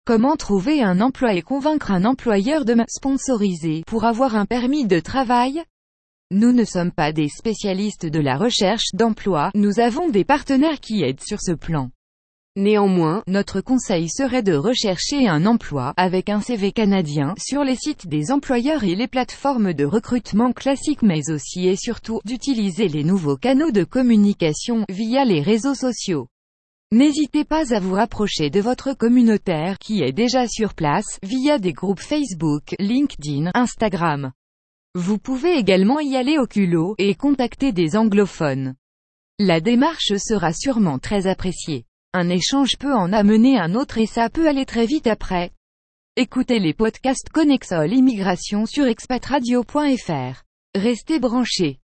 Comment trouver un emploi et convaincre un employeur de me sponsoriser pour avoir un permis de travail? Nous ne sommes pas des spécialistes de la recherche d'emploi, nous avons des partenaires qui aident sur ce plan. Néanmoins, notre conseil serait de rechercher un emploi, avec un CV canadien, sur les sites des employeurs et les plateformes de recrutement classiques mais aussi et surtout, d'utiliser les nouveaux canaux de communication, via les réseaux sociaux. N'hésitez pas à vous rapprocher de votre communautaire, qui est déjà sur place, via des groupes Facebook, LinkedIn, Instagram. Vous pouvez également y aller au culot, et contacter des anglophones. La démarche sera sûrement très appréciée. Un échange peut en amener un autre et ça peut aller très vite après. Écoutez les podcasts Connexol Immigration sur expatradio.fr. Restez branchés.